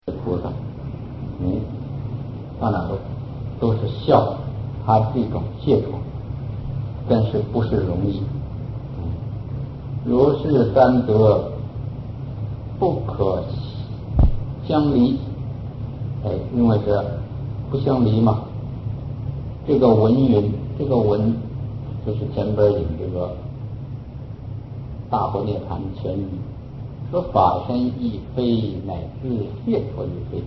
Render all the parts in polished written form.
菩萨，到哪都是笑他这种解脱，但是不是容易。如是三德不可相离，因为是不相离嘛。这个文云，这个文就是前边引这个大般涅盘全语，说法身亦非，乃至解脱亦非。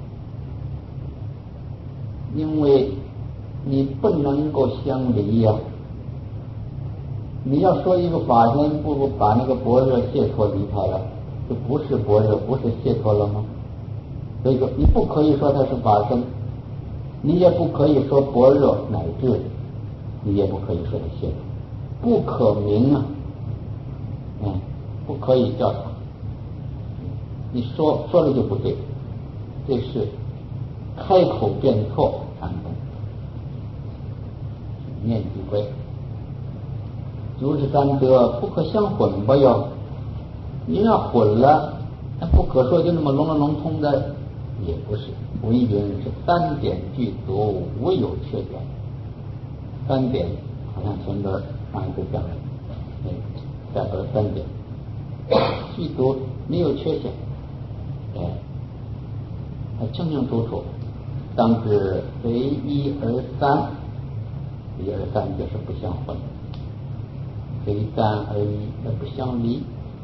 因为你不能够相离呀。你要说一个法身，不如把那个般若解脱离开了，就不是般若，不是解脱了吗？所以说你不可以说它是法身，你也不可以说般若乃至，你也不可以说它解脱，不可名啊，不可以叫它。你说了就不对，这是开口便错传统，念即归。如是三德不可相混吧哟，你要混了，那不可说就那么笼笼统统的，也不是。文云是三点具足，无有缺点。三点好像前边上一次讲了，下边三点具足，没有缺陷，它清清楚楚。当知随一而三，一而三就是不相混，随三而一而不相离，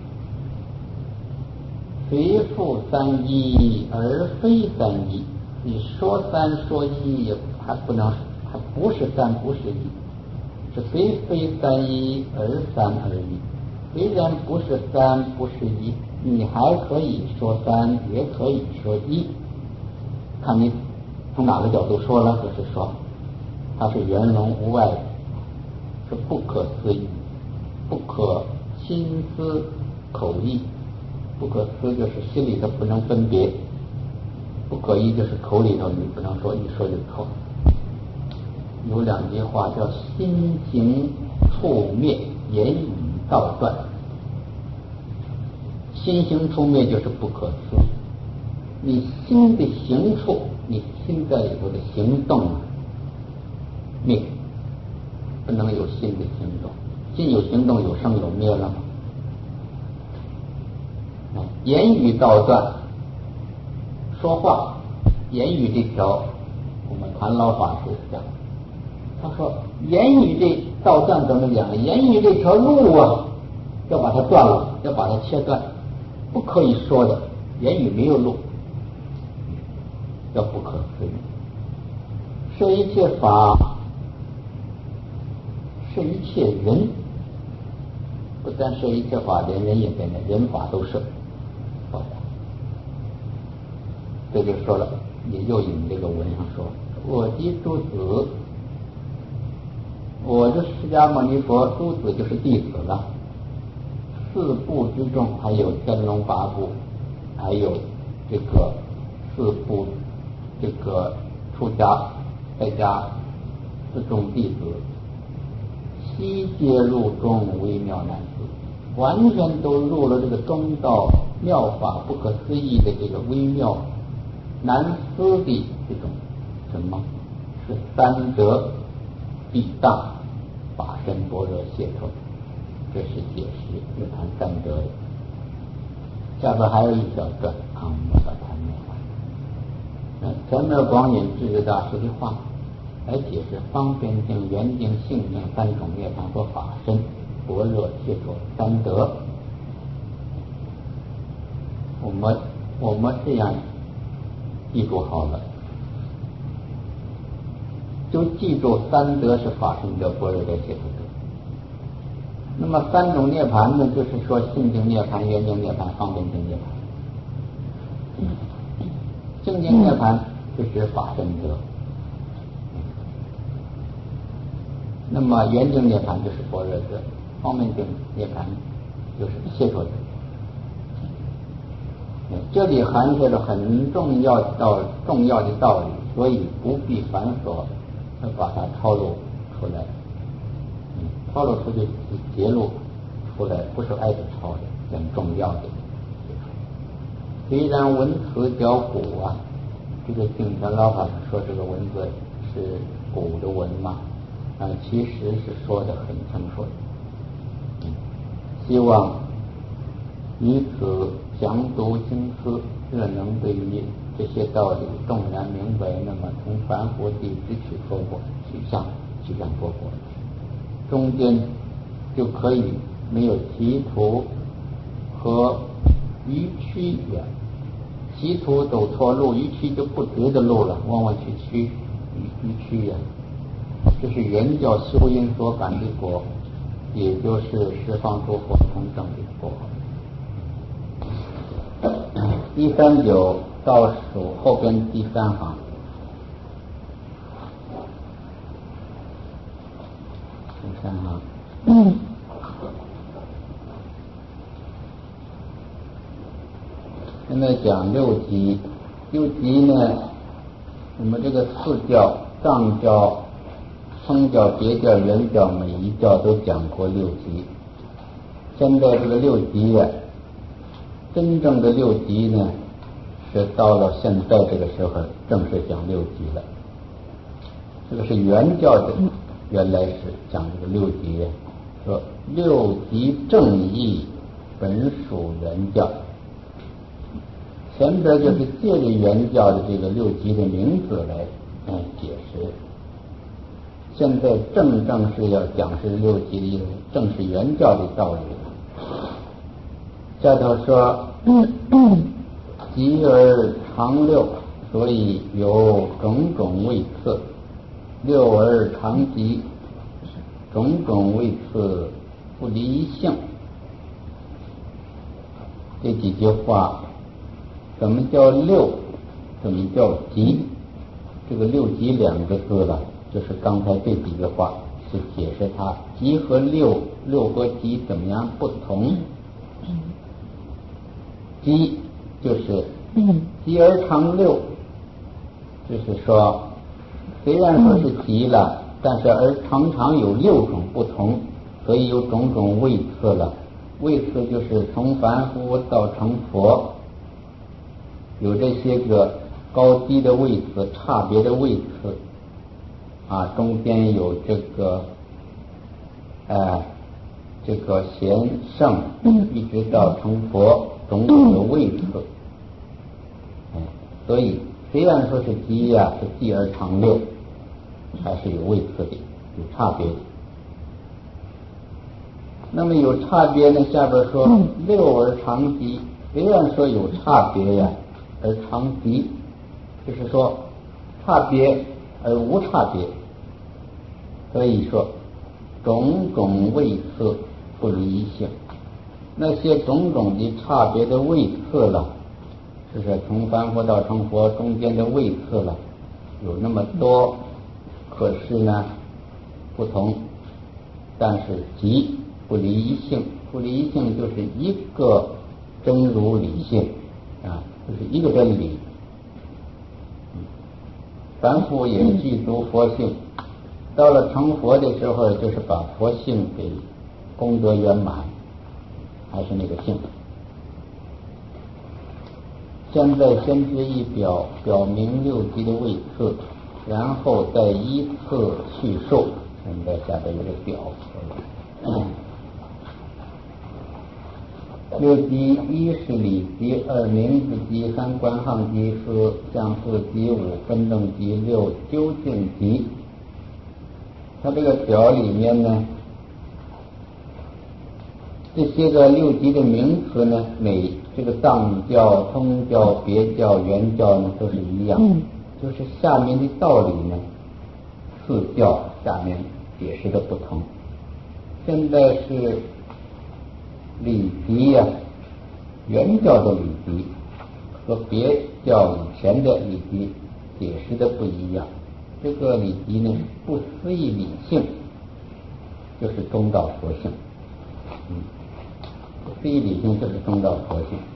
随复三一而非三一。你说三说一还不是三不是一，是虽非三一而三而一。虽然不是三不是一，你还可以说三也可以说一，看你从哪个角度说了。就是说它是圆融无碍，是不可思议，不可心思口意。不可思就是心里头不能分别，不可议就是口里头你不能说，一说就错。有两句话叫心行处灭，言语道断。心行处灭就是不可思，你心的行处，你心在里头的行动灭，不能有心的行动。心有行动，有生有灭了吗？言语道断，说话言语这条，我们谭老法师讲，他说言语这道断怎么讲？言语这条路啊，要把它断了，要把它切断，不可以说的。言语没有路，要不可思议。是一切法，是一切人，不但是一切法，连人也变的，人法都是。这就说了，也又引这个文上说，我及诸子，我这释迦牟尼佛诸子就是弟子了。四部之中还有天龙八部，还有这个四部这个出家在家四众弟子，悉皆入中微妙难思，完全都入了这个中道妙法不可思议的这个微妙难思的这种什么是三德必当法身般若解脱，这是解释涅盘三德的。下边还有一小段我们把它念完。前面广引智觉大师的话来解释方便性、圆净、性净三种涅盘和法身般若解脱三德。我们这样记住好了，就记住三德是法身德、般若德、解脱德。那么三种涅盘呢，就是说性净涅盘、圆净涅盘、方便性涅盘。性净涅盘就是法身德，那么圆净涅盘就是般若德，方便性涅盘就是解脱德。这里含摄着很重要的道理，所以不必繁琐，把它抄录出来。抄录出去揭露出来，不是挨着抄的，很重要的。 虽然文词叫古啊，这个经常老法师说这个文字是古的文嘛，其实是说得很清楚的。希望以此详读经思，若能对于这些道理纵然明白，那么从凡夫地支取佛果，取向佛果，中间就可以没有歧途和迂曲远，歧途走错路，迂曲就不直的路了，往往去迂曲远。这是原教修因所感的果，也就是十方诸佛同证的果。139倒数后边第3行，第3行。现在讲六级，六级呢，我们这个四教、藏教、通教、别教、原教，每一教都讲过六级。现在这个六级啊，真正的六级呢，是到了现在这个时候正式讲六级了。这个是原教的，原来是讲这个六级，说六级正义本属原教。前边就是借着原教的这个六级的名字来解释，现在正是要讲是六级的意思，正是原教的道理。下头说极而常六，所以有种种位次；六而常极，种种位次不离性。这几句话，怎么叫六？怎么叫极？这个六极2个字了，就是刚才这几句话是解释它极和六，六和极怎么样不同。极就是极而常六，就是说虽然说是极了，但是而常常有6种不同，所以有种种位次了。位次就是从凡夫到成佛，有这些个高低的位次，差别的位次中间有这个贤圣，一直到成佛，种种的位次。所以虽然说是极是极而常六，还是有位次的，有差别的。那么有差别呢，下边说六而常极，虽然说有差别而常极，就是说差别而无差别。所以说种种位次不离性，那些种种的差别的位次了，就是从凡夫到成佛中间的位次了，有那么多，可是呢不同，但是极不离性。不离性就是一个真如理性就是一个真理。凡夫也具足佛性，到了成佛的时候，就是把佛性给功德圆满，还是那个性。现在先知一表明六级的位次，然后再依次叙述。现在下边有个表，六级：一是理级，二名字级，三观行级，四相似级，五分正级，六究竟级。它这个表里面呢，这些个六级的名词呢，每这个藏教、通教、别教、原教呢都是一样，就是下面的道理呢，四教下面解释的不同。现在是理级原教的理级和别教以前的理级解释的不一样。这个理级呢，不思议理性，就是中道佛性。不思议理性就是中道佛性。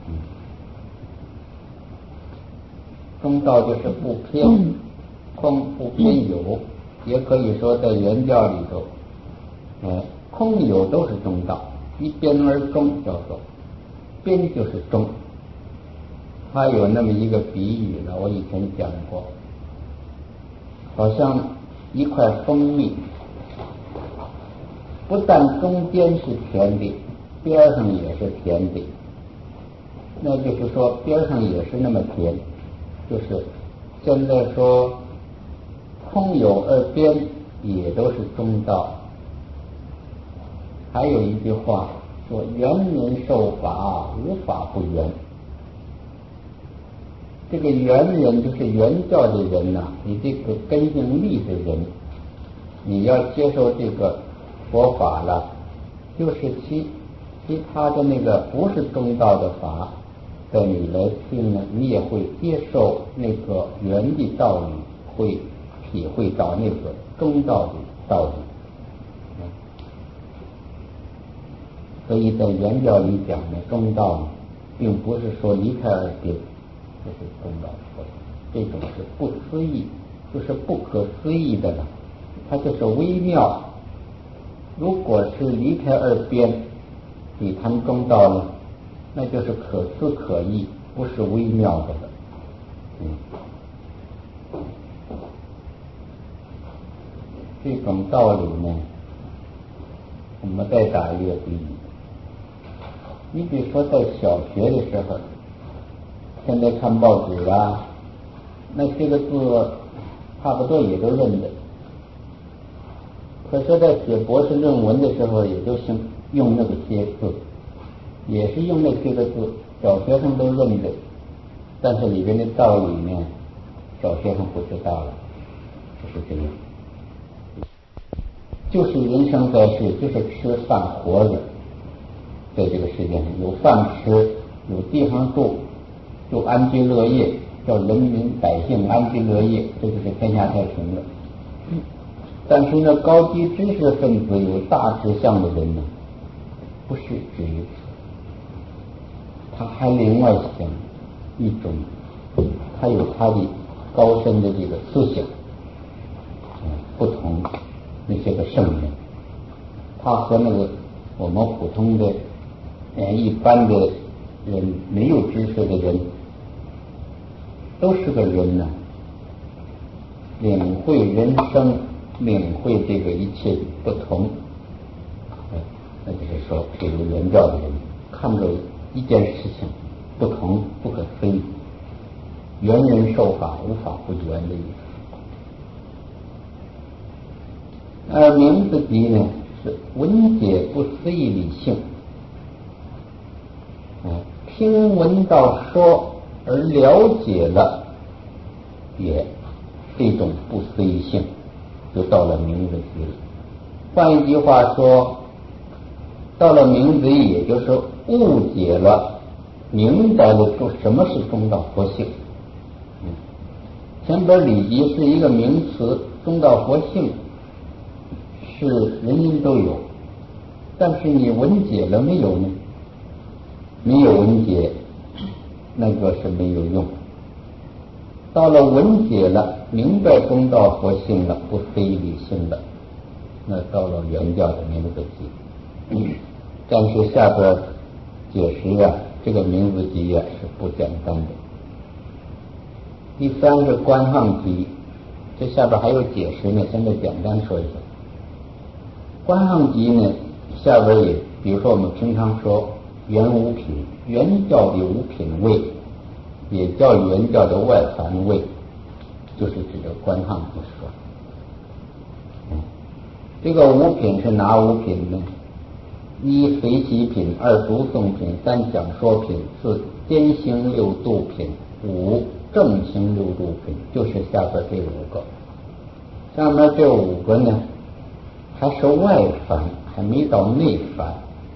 中道就是不偏空，不偏有，也可以说在原教里头，空有都是中道，一边而中叫做边就是中， 他有那么一个比喻呢，我以前讲过，好像一块蜂蜜，不但中间是甜的，边上也是甜的，那就是说边上也是那么甜，就是现在说空有二边也都是中道。还有一句话说圆人受法，无法不圆。这个圆人就是圆教的人呐，你这个根性力的人，你要接受这个佛法了，就是其他的那个不是中道的法，在你来听呢，你也会接受那个圆的道理，会体会到那个中道的道理。所以在圆教里讲的中道，并不是说离开二边就是中道佛，这种是不思议，就是不可思议的了，它就是微妙。如果是离开二边，你谈中道呢，那就是可思可议，不是微妙的了。这种道理呢，我们再打一个比喻。你比如说在小学的时候，现在看报纸啊，那些个字差不多也都认得，可是在写博士论文的时候，也都是用那个些字，也是用那些个字，小学生都认得，但是里边的道理呢，小学生不知道了，就是这样。就是人生在世，就是吃饭活着，在这个世界上有饭吃，有地方住，就安居乐业，叫人民百姓安居乐业，这就是天下太平了。但是呢，高级知识分子有大志向的人呢，不是止于此，他还另外想一种，他有他的高深的这个思想，不同那些个圣人，他和那个我们普通的一般的人，没有知识的人，都是个人呢，领会人生，领会这个一切不同。那就是说，这个圆教的人看着一件事情不同，不可思议，圆人受法，无法不圆的意思。而名字集呢，是闻解不思议理性，听闻到说而了解了，也是一种不思议性，就到了名字集了。换一句话说，到了名字集，也就是误解了，明白了说什么是中道佛性。前边理集是一个名词，中道佛性是人人都有，但是你闻解了没有呢？没有闻解，那个是没有用。到了闻解了，明白中道佛性了，不非理性了，那到了圆教的名字集。但是下边解释啊，这个名字集啊是不简单的。第三是观行集，这下边还有解释呢，现在简单说一下。观行集呢，下边也，比如说我们平常说圆五品，圆教的五品位，也叫圆教的外凡位，就是指着观行集说。这个五品是哪五品呢？一随喜品，二读诵品，三讲说品，四兼行六度品，五正行六度品，就是下边这五个。下面这五个呢，还是外凡，还没到内凡。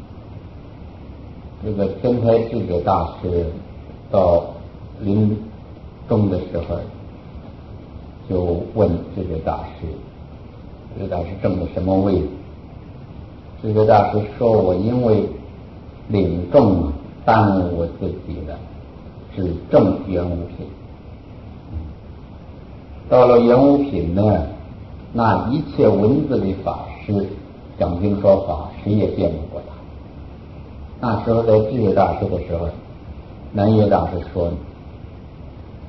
这个天台智者大师到临终的时候，就问智者大师，智者大师证了什么位置？智者大师说，我因为领众耽误我自己了，只证圆五品。到了圆五品呢，那一切文字的法师讲经说法，谁也辩不过他。那时候在智者大师的时候，南岳大师说，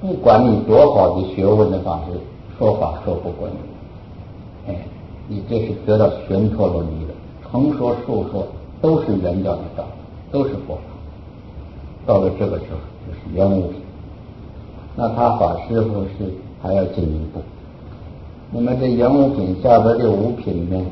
不管你多好的学问的法师，说法说不过你，你这是得到玄陀罗尼的，横说竖说都是原教的道，都是佛法。到了这个时候就是圆无品，那他法师傅是还要进一步。那么这圆无品下边这五品呢，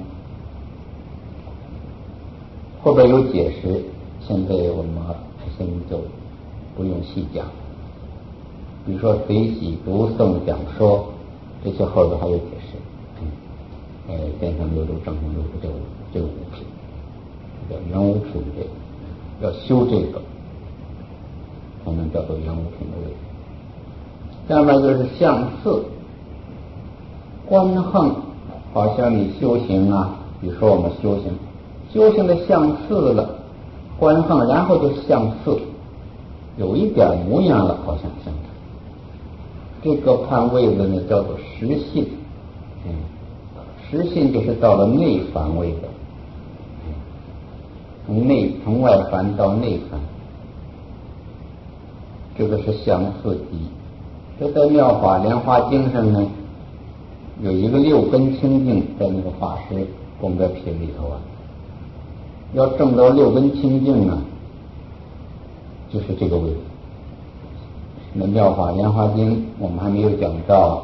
后边有解释，现在我们先就不用细讲。比如说随喜读诵讲说，这些后边还有解释。变成流入正行流入这五品，叫圆无品的，要修这个才能叫做圆无品的位。下面就是相次观横，好像你修行啊，比如说我们修行的相次了，观横，然后就相次，有一点模样了，好像相似。这个判位子呢叫做实性，实性就是到了内凡位的，从外凡到内凡，这个是相次第。这在妙法莲华经上呢，有一个六根清净，在那个法师功德品里头啊，要证到六根清净啊，就是这个位置。那妙法莲华经我们还没有讲到，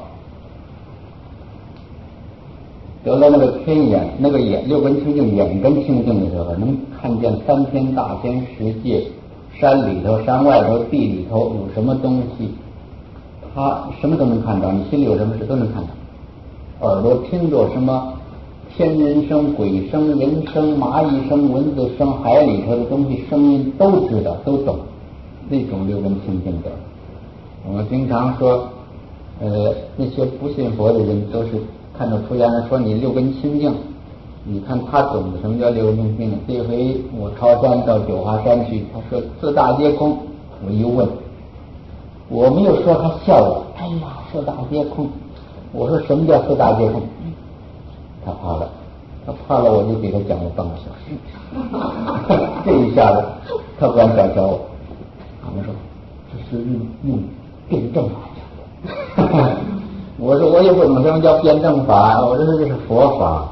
得了那个天眼，那个眼六根清净，眼根清净的时候，能看见三天大千世界，山里头、山外头、地里头有什么东西，他什么都能看到，你心里有什么事都能看到。耳朵听着什么天人声、鬼声、人声、蚂蚁声、蚊子声，海里头的东西声音都知道，都懂，那种六根清净的。我们经常说那些不信佛的人都是看到出家人说你六根清净，你看他懂什么叫六根清净。这回我靠山到九华山去，他说四大皆空，我一问，我没有说，他笑我，哎呀四大皆空，我说什么叫四大皆空，他怕了我就给他讲了半个小时这一下子他不敢再教我，他们说这是用辩证法讲的我说我也不懂什么叫辩证法，我说这是佛法。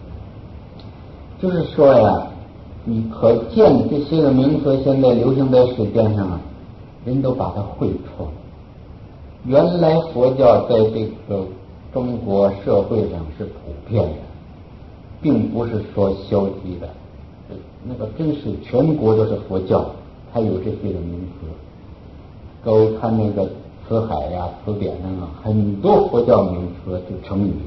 就是说呀，你可见这些个名词现在流行在世间上啊，人都把它汇错。原来佛教在这个中国社会上是普遍的，并不是说消极的，那个真是全国都是佛教，它有这些个名词。各位看那个辞海呀、词典上啊，很多佛教名词就成语。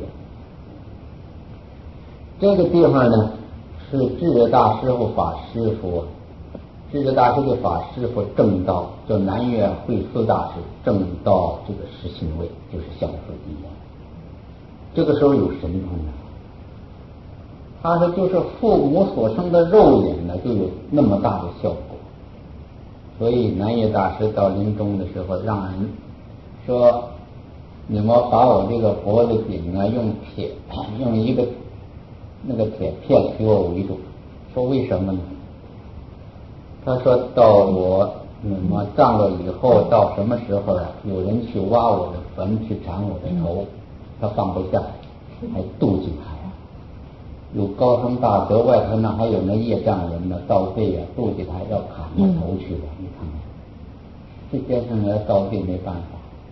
这个地方呢是智者大师傅法师傅，智者大师的法师傅正道，叫南岳慧思大师，正道这个实性位就是相次第。这个时候有神通的，他说就是父母所生的肉眼呢，就有那么大的效果。所以南岳大师到临终的时候，让人说你们把我这个脖子顶啊用一个那个铁片给我围住。说为什么呢？他说到我你们葬了以后，到什么时候啊，有人去挖我的坟，去铲我的头，他放不下，还妒忌他呀。有高僧大德，外头呢还有那业障人呢，盗贼呀，妒忌他要砍他头去的。你看看这边上来盗贼没办法，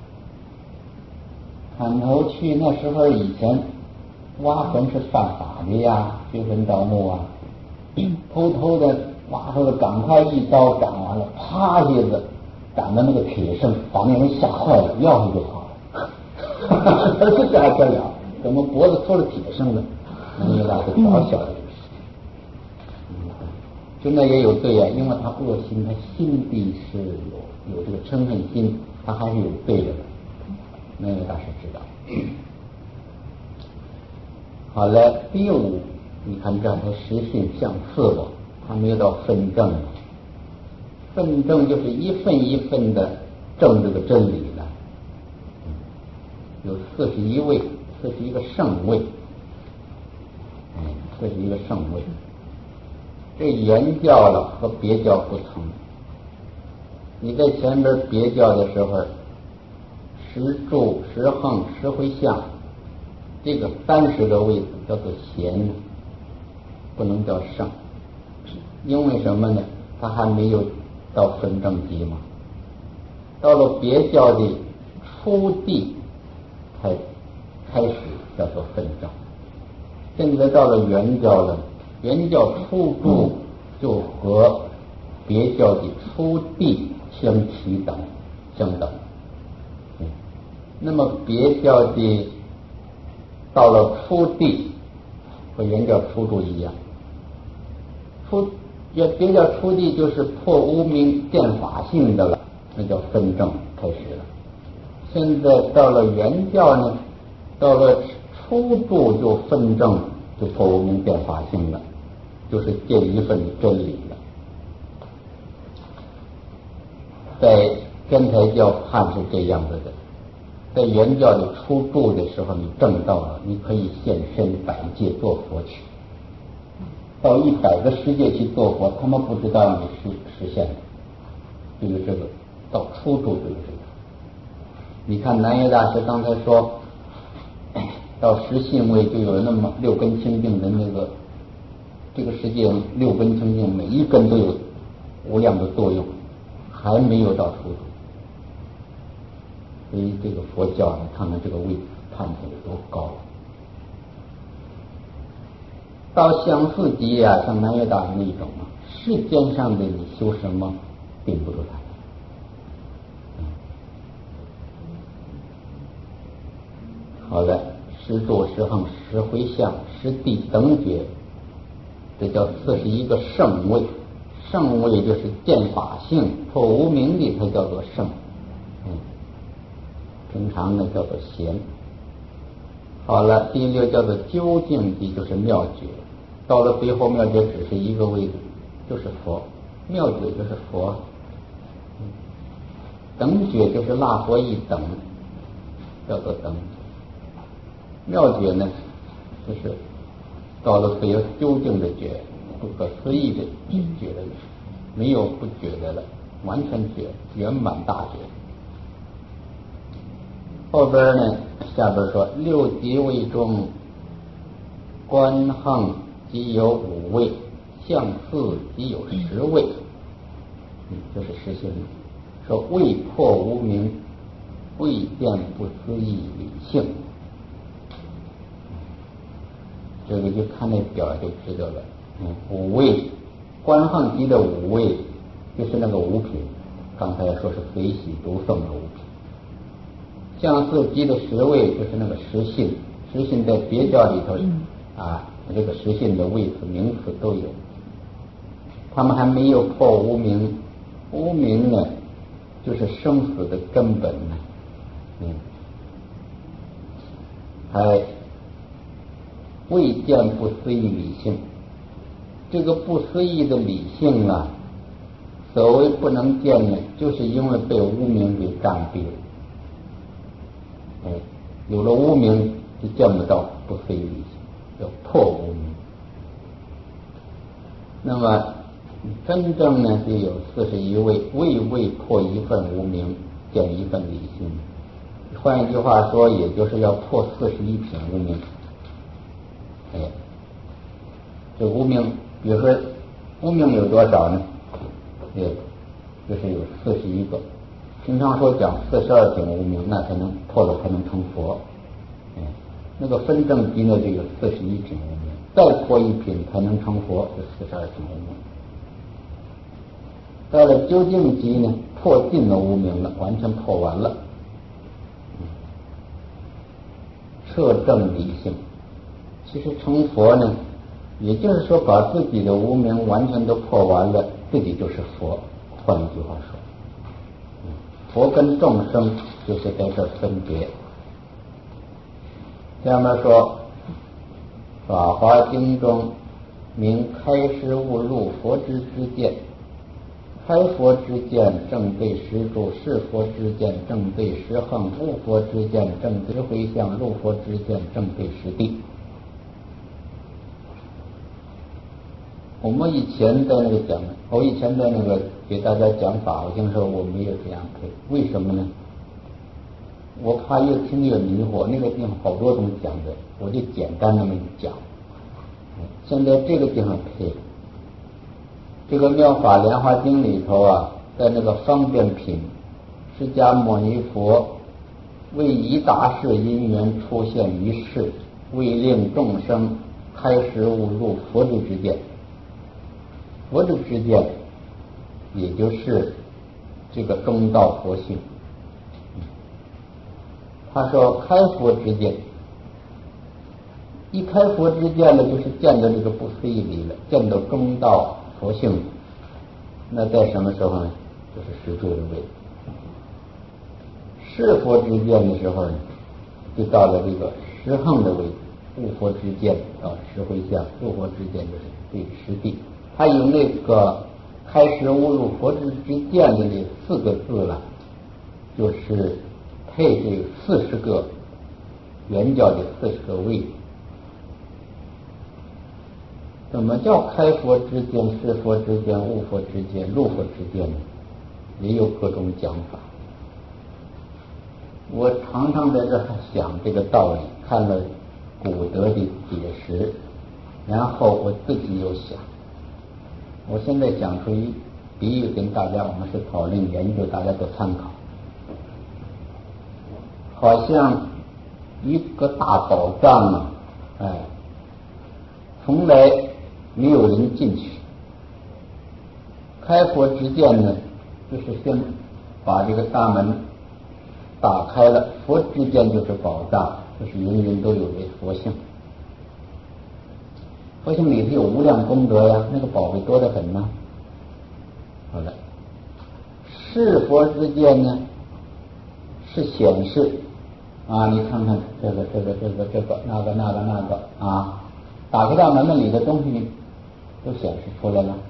砍头去。那时候以前挖坟是犯法的呀，掘坟盗墓啊，偷偷的挖出来，赶快一刀斩完了，啪一下子斩到那个铁上，把那人吓坏了，钥匙就跑了这还得了，怎么脖子抽了铁上了？那个大师早晓得这个事情，就那也有罪啊，因为他恶心，他心底是有这个嗔恨心，他还是有罪的。那个大师知道。好了，第五，你看这才实性相次了，还没有到分证。分证就是一份一份的证这个真理了。有41位，41个圣位。这是一个圣位。这原教了和别教不同。你在前边别教的时候， 十住、十横、十回向，这个30个位置叫做贤，不能叫圣。因为什么呢？他还没有到分正级嘛。到了别教的初地才开始叫做分正。现在到了原教了，原教初住就和别教的初地相齐等相等。那么别教的到了初地和原教初住一样，别教初地就是破无明见法性的了，那叫分正开始了。现在到了原教呢，到了初住就分正，就破无明见法性了，就是见一份真理了。在天台教判是这样子的，在原教的初住的时候，你证到了，你可以现身百界做佛去。到100个世界去做佛，他们不知道你实现的，就是这个到初住就是这个。你看南岳大师刚才说，到实信位就有那么6根清净的那个，这个世界6根清净，每一根都有无量的作用，还没有到初住。所以这个佛教呢，看看这个位置判起来多高。到相似级呀，像南岳大师那种啊，世间上的你修什么，并不如他。好了，十住、十横、十回向、十地等觉，这叫41个圣位。圣位就是见法性、破无明的，它叫做圣。平常呢叫做贤。好了，第6叫做究竟级，就是妙觉。到了最后，妙觉只是一个位置，就是佛。妙觉就是佛。等觉就是腊佛一等，叫做等。妙觉呢，就是到了最有究竟的觉，不可思议的觉了，没有不觉的了，完全觉，圆满大觉。后边呢，下边说6级位中，观横即有5位，向四即有10位。这是实性。说未破无明，未见不思议理性。这个就看那表就知道了。5位，观横级的5位就是那个五品，刚才说是随喜读诵的五品。向四级的10位就是那个实性，实性在别教里头这个实性的位次名词都有。他们还没有破无明，无明呢就是生死的根本呢，还未见不思议理性。这个不思议的理性啊，所谓不能见呢，就是因为被无明给障蔽了。有了无明就见不到不思议理性，叫破无明。那么真正呢就有41位，位破一份无明，见一份理性。换一句话说，也就是要破41品无明。这无明，比如说无明有多少呢？就是有41个。平常说讲42品无明，那才能破了才能成佛。那个分正级呢就有41品无明，再破一品才能成佛，是42品无明。到了究竟级呢，破尽了无明了，完全破完了，彻证理性。其实成佛呢，也就是说把自己的无明完全都破完了，自己就是佛。换一句话说，佛跟众生就是在这分别。下面说法华经中名开示悟入佛之见，开佛之见正对十住，是佛之见正对十横，悟佛之见正对回向，入佛之见正对十地。我们以前在那个讲，我以前在那个给大家讲法华经的时候，我没有这样配。为什么呢？ 我怕越听越迷惑，那个地方好多种讲的，我就简单那么一讲。现在这个地方配这个《妙法莲华经》里头啊，在那个方便品，释迦牟尼佛为一大事因缘出现于世，为令众生开始悟入佛之之见。佛之之见，也就是这个中道佛性。他说开佛之见，一开佛之见呢，就是见到这个不思议理了，见到中道佛性。那在什么时候呢？就是实住的位置。是佛之见的时候呢，就到了这个实横的位置。悟佛之见到实回向，入佛之见就是对实地。他有那个开始悟入佛之见的那4个字了，就是配这40个原教的40个位置。怎么叫开佛之见、是佛之见、悟佛之见、入佛之见呢？也有各种讲法。我常常在这想这个道理，看了古德的解释，然后我自己又想，我现在讲出一比喻跟大家，我们是讨论研究，大家都参考。好像一个大宝藏啊，从来没有人进去。开佛之见呢，就是先把这个大门打开了，佛之见就是宝藏，就是人人都有的佛性。佛性里头有无量功德呀，那个宝贝多得很呢。好了，是佛之见呢，是显示啊，你看看这个那个啊，打开大门那里的东西都显示出来了。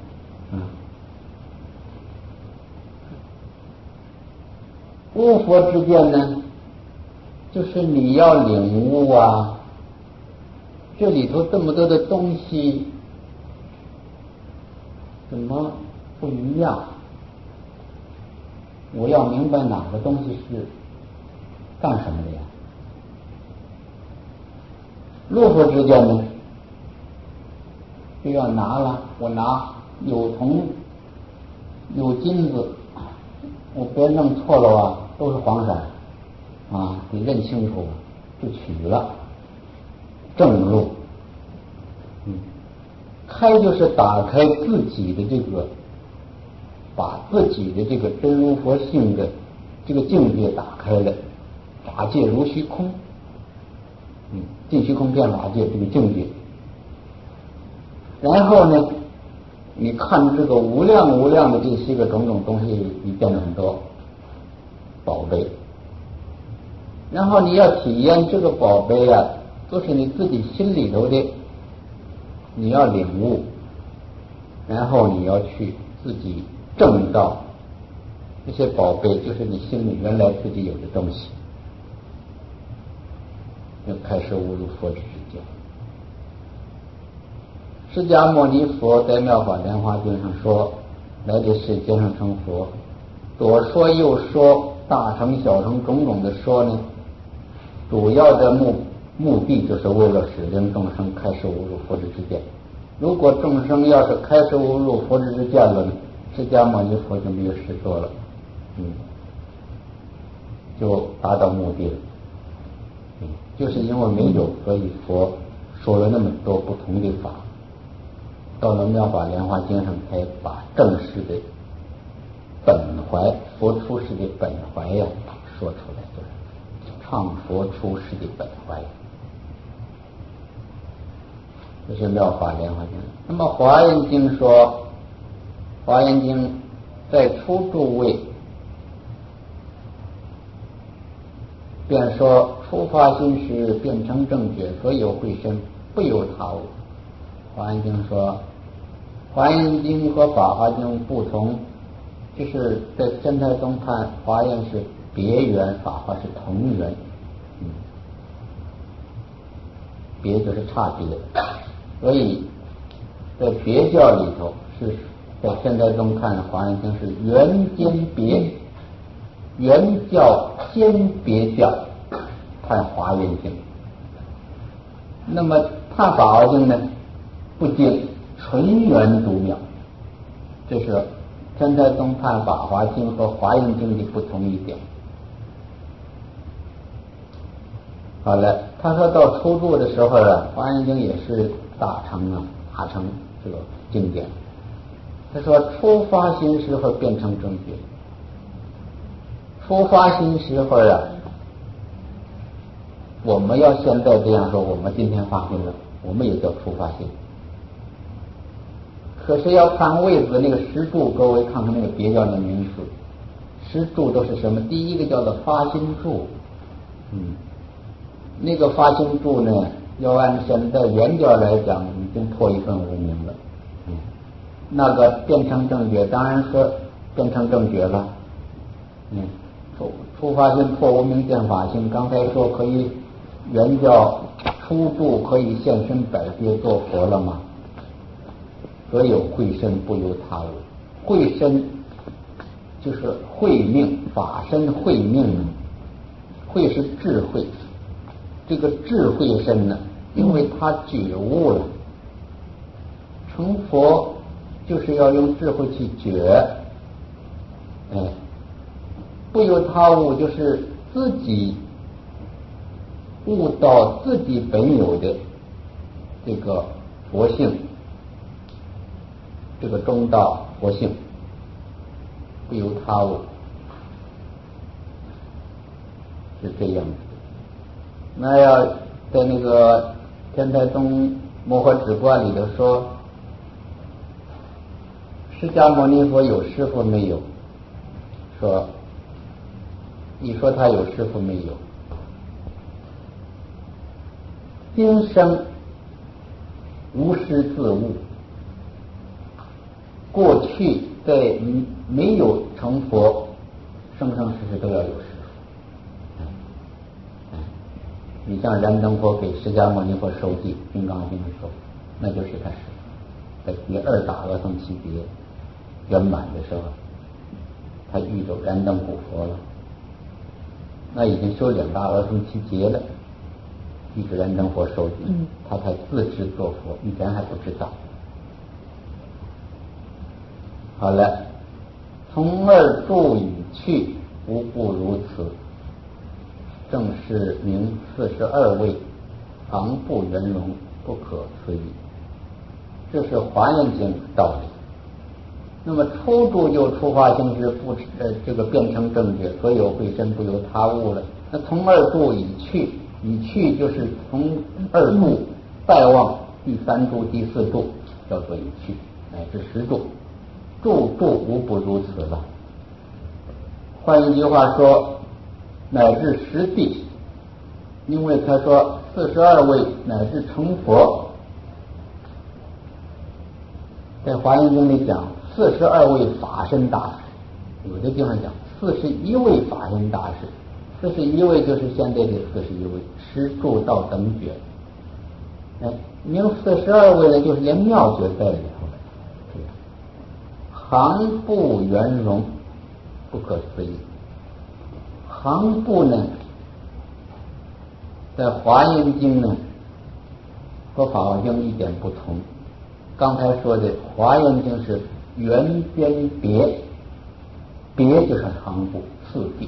悟佛之见呢，就是你要领悟啊，这里头这么多的东西怎么不一样？我要明白哪个东西是干什么的呀？入佛之见呢，就要拿了，我拿有铜有金子，我别弄错了啊，都是黄闪啊，得认清楚就取了，正入。开就是打开自己的这个，把自己的这个真如佛性的这个境界打开了，法界如虚空，尽虚空变法界这个境界。然后呢，你看这个无量无量的这些个种种东西，你见了很多宝贝，然后你要体验这个宝贝啊，都是你自己心里头的，你要领悟，然后你要去自己证到这些宝贝就是你心里原来自己有的东西，就开始悟入佛之之见。释迦牟尼佛在《妙法莲华经》上说，来这世间上成佛，左说右说，大乘小乘种种的说呢，主要的目的就是为了使令众生开始悟入佛之之见。如果众生要是开始悟入佛之之见了呢，释迦牟尼佛就没有事做了，就达到目的了。就是因为没有，所以佛说了那么多不同的法，到了《妙法莲华经》上才把正式的本怀，佛出世的本怀呀说出来，就是唱佛出世的本怀。这是《妙法莲华经》。那么《华严经》说，《华严经》在初住位便说，初发心时便成正觉，所有慧身不由他物。华严经说，华严经和法华经不同，就是在天台宗看华严是别圆，法华是同圆，别就是差别。所以在别教里头，是在天台宗看华严经是圆兼别， 原教兼别教判华严经。那么判法华经呢，不经纯圆独妙，这是天台宗判法华经和华严经的不同一点。好了，他说到初住的时候啊，华严经也是大成这个经典。他说初发心时候变成正觉，初发心时候啊，我们要现在这样说，我们今天发心了，我们也叫初发心。可是要看位子那个十住，各位看看那个别教的名词，十住都是什么？第一个叫做发心住，那个发心住呢，要按现在原教来讲，已经破一分无明了。那个变成正觉，当然说变成正觉了。初发心破无明见法性，刚才说可以原教初住可以现身百劫做佛了吗？所有慧身不由他物，慧身就是慧命，法身慧命，慧是智慧，这个智慧身呢，因为他觉悟了，成佛就是要用智慧去觉，不由他物就是自己悟到自己本有的这个佛性，这个中道佛性，不由他物，是这样子。那要在那个天台宗摩诃止观里头说，释迦牟尼佛有师父没有？说你说他有师父没有？今生无师自悟，过去在没有成佛，生生世世都要有师父。你像燃灯佛给释迦牟尼佛授记《金刚经》的时候，那就是他师父。在第二大阿僧祇劫圆满的时候，他遇着燃灯古佛了，那已经修两大阿僧祇劫了，遇着燃灯佛授记，他才自知做佛，以前还不知道。好了，从二住已去，无不如此，正是名42位，常不圆融，不可思议。这是华严经道理。那么初住就初发心时不这个变成正觉，所有慧身不由他物了。那从二住已去，已去就是从二住再往第三住、第四住，叫做已去，乃至十住，住无不如此了。换一句话说，乃至十地，因为他说42位乃至成佛，在华严经里讲42位法身大士，有的地方讲41位法身大士，41位就是现在的41位，十住到等觉。名42位呢，就是连妙觉在里头了，行不圆融，不可思议。行部呢，在华严经呢和法华经一点不同。刚才说的华严经是圆边别，别就是行部次第，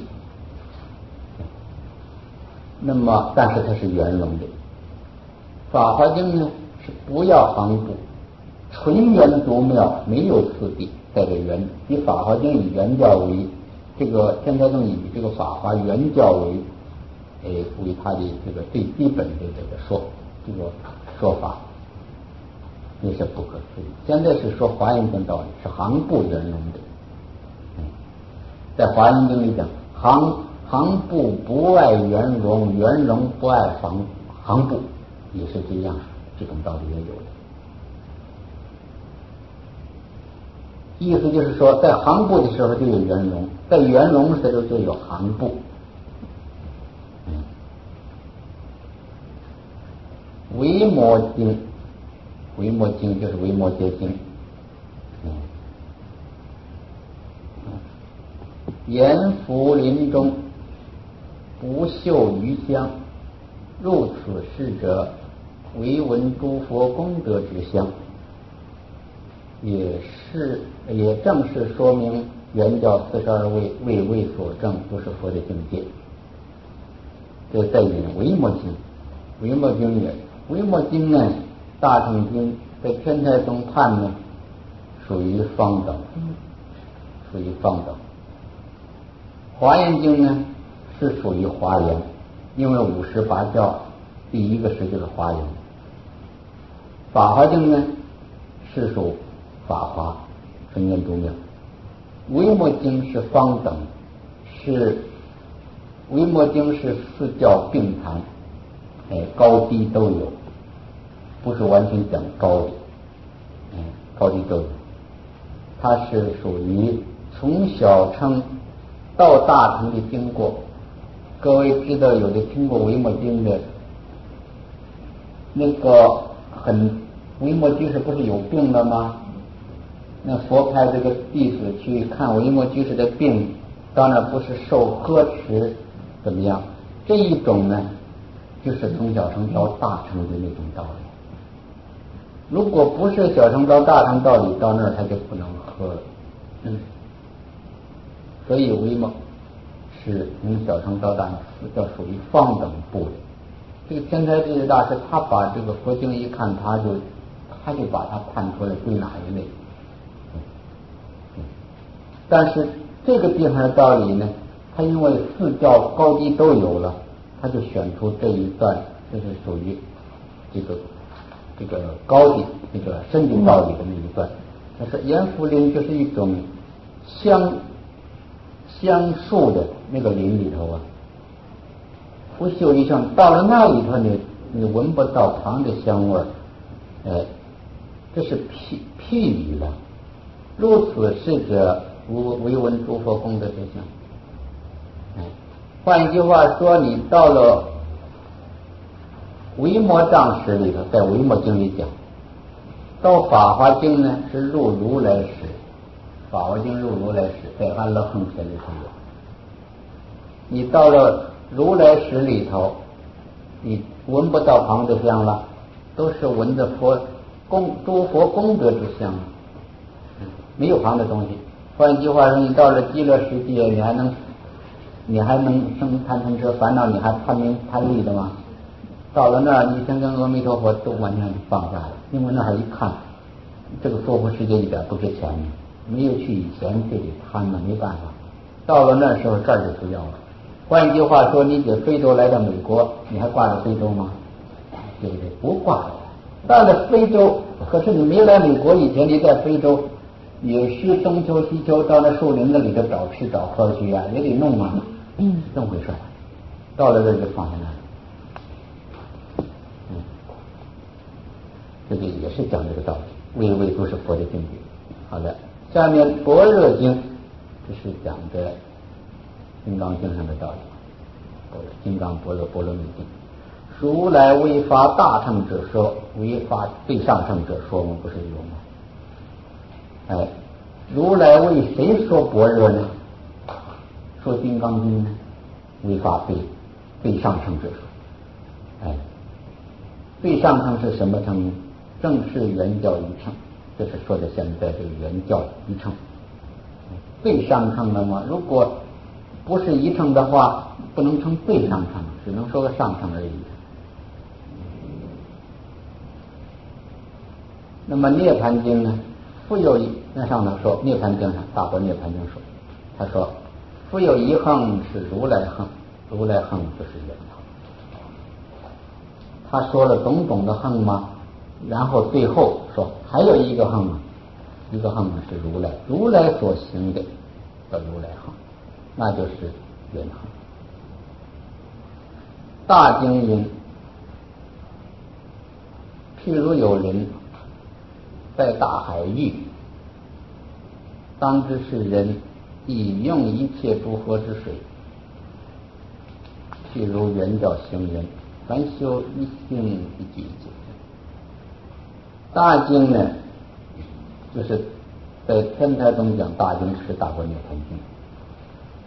那么但是它是圆融的。法华经呢是不要行部，纯圆独妙，没有次第，在这圆。以法华经以圆教为，这个天台宗以这个法华圆教为它的这个最基本的这个说法，也是不可思议。现在是说华严经道理是行部圆融的，在华严经里讲，行部不爱圆融，圆融不爱行部，也是这样，这种道理也有的。意思就是说，在行部的时候就有圆融，在圆融的时候就有行部。维摩经，维摩经就是维摩诘经。 言福林中，不嗅余香，入此室者，唯闻诸佛功德之香。也正是说明圆教42位位位所证都是佛的境界。这再引维摩经，维摩经呢，大乘经在天台宗判呢，属于方等，华严经呢是属于华严，因为58教第一个是这个华严。法华经呢是属法华，分念诸妙。维摩经是方等，维摩经是四教并谈，高低都有，不是完全讲高的，高低都有。它是属于从小乘到大乘的经过。各位知道有的听过维摩经的，那个维摩居士不是有病了吗？那佛派这个弟子去看维摩居士的病，当然不是受呵持怎么样，这一种呢就是从小乘到大乘的那种道理。如果不是小乘到大乘道理，到那儿他就不能喝了。所以维摩是从小乘到大乘叫属于方等部的。这个天台智大师他把这个佛经一看，他就把它判出来归哪一类。但是这个地方的道理呢，他因为四教高低都有了，他就选出这一段，这是属于这个高的这个深的道理的那一段。他说阎浮林就是一种香树的那个林里头啊，不嗅一香，到了那里头你闻不到旁的香味儿，这是譬语了。如此事者，唯闻诸佛功德之香。换一句话说，你到了维摩藏史里头，在维摩经里讲，到法华经呢是入如来史，法华经入如来史，在安乐行篇里头有。你到了如来史里头，你闻不到旁的香了，都是闻着诸佛功德之香，没有旁的东西。换句话说，你到了极乐世界，你还能生贪嗔痴烦恼，你还贪名贪利的吗？到了那儿，你想跟阿弥陀佛都完全放下了，因为那儿一看，这个娑婆世界一点不值钱，没有去以前就得贪了，没办法。到了那时候这儿就不要了。换句话说，你在非洲来到美国，你还挂着非洲吗？对不对？不挂了。到了非洲，可是你没来美国以前，你在非洲也是东求西求，到那树林子里头找吃找喝去啊，也得弄啊，这么回事。到了这就放下来了。这个也是讲这个道理，位都是佛的境界。好的，下面《般若经》这是讲的金刚经上的道理，金刚般若波罗蜜经。如来为发大乘者说，为发最上乘者说，我们不是有吗？如来为谁说般若呢？说金刚经呢？为发最上乘者说。最上乘是什么乘？正是圆教一乘，这是说的现在这个圆教一乘。最上乘的嘛，如果不是一乘的话，不能称最上乘，只能说个上乘而已。那么涅盘经呢，复有那上头说，涅盘经上大般涅盘经说，他说复有一横是如来横，如来横就是圆通。他说了种种的横吗？然后最后说还有一个横，一个横是如来，如来所行的叫如来横，那就是圆横。大经云，譬如有人在大海域，当知是人以用一切诸佛之水，譬如圆教行人，凡修一心一句一句。大经呢，就是在天台宗讲大经是大般涅盘经，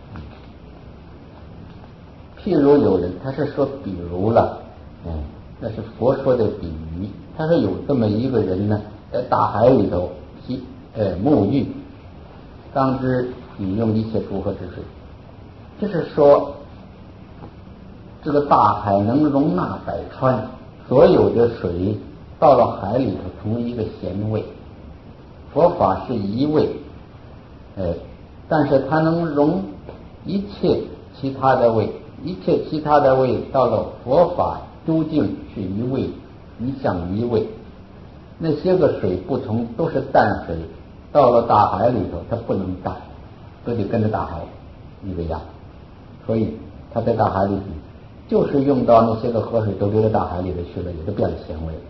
譬如有人，他是说比如了，那是佛说的比喻。他说有这么一个人呢，在大海里头沐浴，当知饮用一切诸河之水。就是说，这个大海能容纳百川，所有的水到了海里头成为一个咸味。佛法是一味，但是它能容一切其他的味，一切其他的味到了佛法究竟是一味，一向一味。那些个水不同，都是淡水，到了大海里头它不能淡，都得跟着大海一个样。所以它在大海里就是用到那些个河水都流到大海里头去了，也就变了咸味了。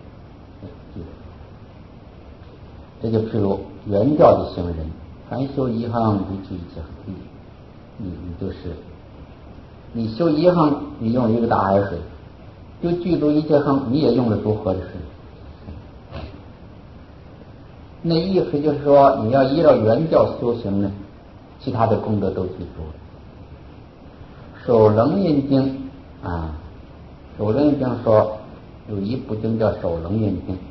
这就譬如原教的行人，凡修一行不具一切行，你就是你修一行，你用一个大海水，就具足一切行，你也用得出河的水。那意思就是说，你要依照原教修行呢，其他的功德都具足了。首楞严经首楞严经说有一部经叫首楞严经。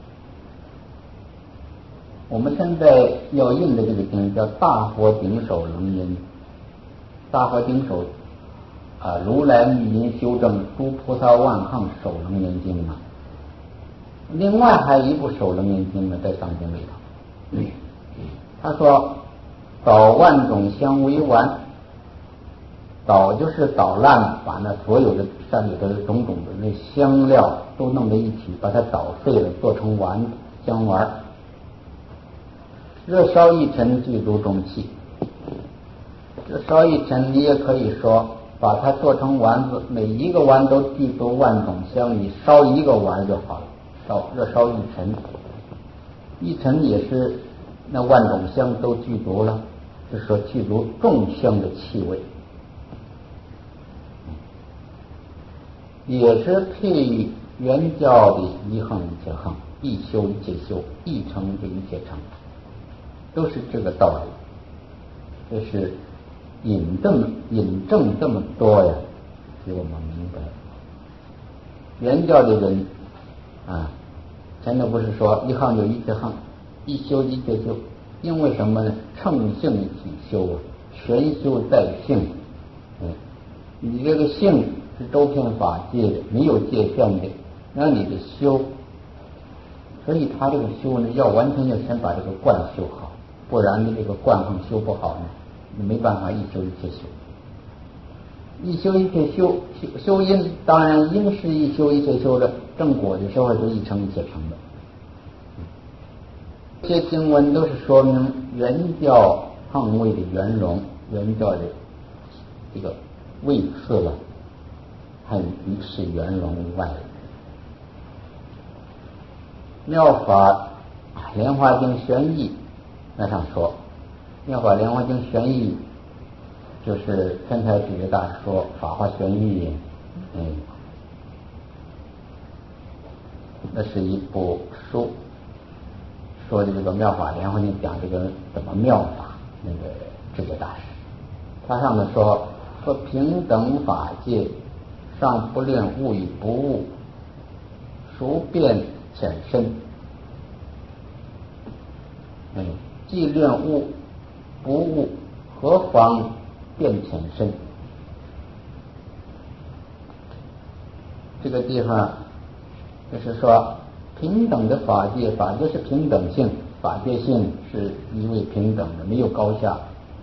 我们现在要印的这个经叫大佛顶首楞严，大佛顶首如来密因修正诸菩萨万行首楞严经啊。另外还有一部首楞严经呢，在上经里头。他说捣万种香为丸，捣就是捣烂，把那所有的山里头的种种的那香料都弄在一起，把它捣碎了，做成丸香丸。热烧一尘，具足中气。热烧一尘，你也可以说把它做成丸子，每一个丸都具足万种香，你烧一个丸就好了。热烧一尘，一尘也是那万种香都具足了，就是说具足众香的气味，也是譬喻原教的一行一切行，一修一切修，一成就一切成，都是这个道理。这是引证这么多呀，给我们明白。原教的人前头不是说一行就一切行，一修一切修，因为什么呢？乘性体修全修在性。你这个性是周遍法界的，没有界限的，让你的修，所以他这个修呢，要完全要先把这个观修好，不然你这个观行修不好呢，你没办法一修一切修。一修一切修，修因当然因是一修一切修的，正果的时候是一成一切成的。这些经文都是说明原教行位的圆融，原教的这个位次了，很是圆融无碍的。妙法莲华经玄义那上说，妙法莲华经玄义就是天台指的大师说法华玄义，那是一部书，说的这个妙法莲华经讲这个怎么妙法，那个智者大师，他上面说平等法界，尚不论物与不物，孰变浅深？既论物不物，何妨变浅深？这个地方就是说，平等的法界，法界是平等性，法界性是一味平等的，没有高下。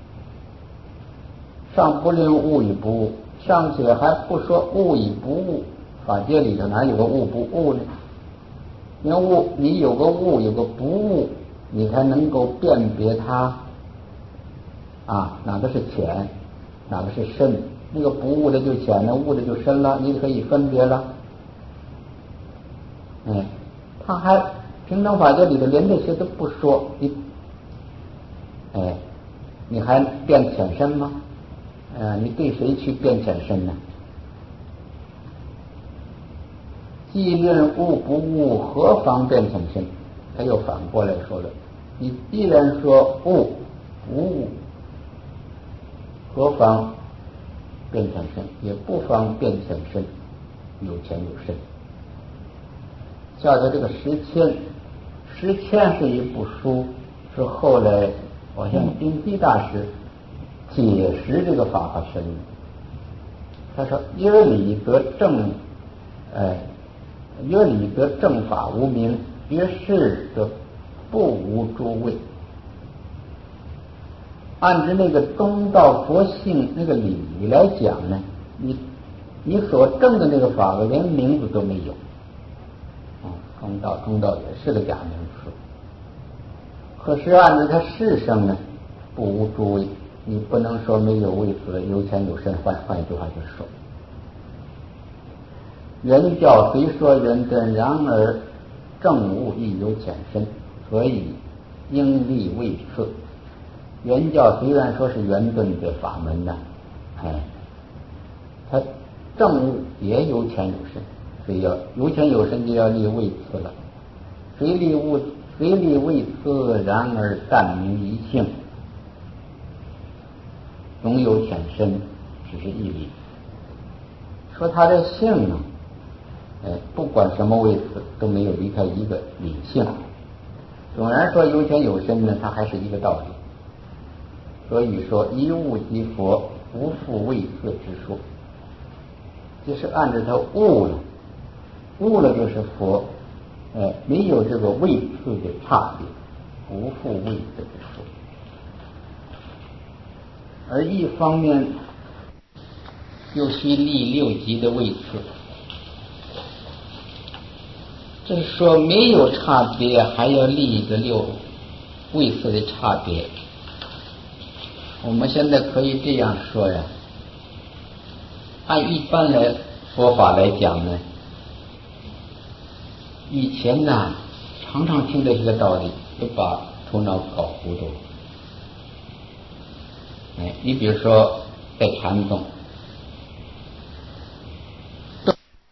尚不论物与不物，尚且还不说物与不物，法界里头哪有个物不物呢？你有个物，有个不物，你才能够辨别它哪个是浅，哪个是深。那个不物的就浅了，物的就深了，你可以分别了。他还平等法界里头连这些都不说，你还辨浅深吗？你对谁去辨浅深呢？既论物不物，何妨辨浅深？他又反过来说了，你既然说物不物，何妨变成身，也不妨变成身，有钱有身。叫做这个十千是一部书，是后来好像丁基大师解释这个法和身。他说：约理得正，约理得正法无名，约事则不无诸位。按照那个中道佛性那个理来讲呢，你所证的那个法连名字都没有。中道也是个假名词。可是按照它事生呢，不无诸位，你不能说没有位次，有钱有身。换一句话就是说，人教虽说圆顿，然而正悟亦有浅深，所以应立位次。圆教虽然说是圆顿的法门呢，它正悟也有浅有深，所以要有浅有深就要立位次了。虽立位次，然而但明一性，总有浅深，只是一理。说他的性呢，不管什么位次都没有离开一个理性。总然说有浅有深呢，它还是一个道理。所以说一悟即佛，无复位次之说，就是按照他悟了就是佛，没有这个位次的差别，无复位次之说。而一方面又需立六级的位次，就是说没有差别，还要立一个六位次的差别。我们现在可以这样说呀，按一般来佛法来讲呢，以前呢常常听的这个道理，就把头脑搞糊涂。你比如说在禅宗，